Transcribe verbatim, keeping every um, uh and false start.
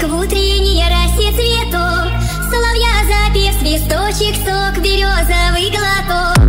Соловейка в утренней росе цветок, соловья запев, свисточек, сок, березовый глоток.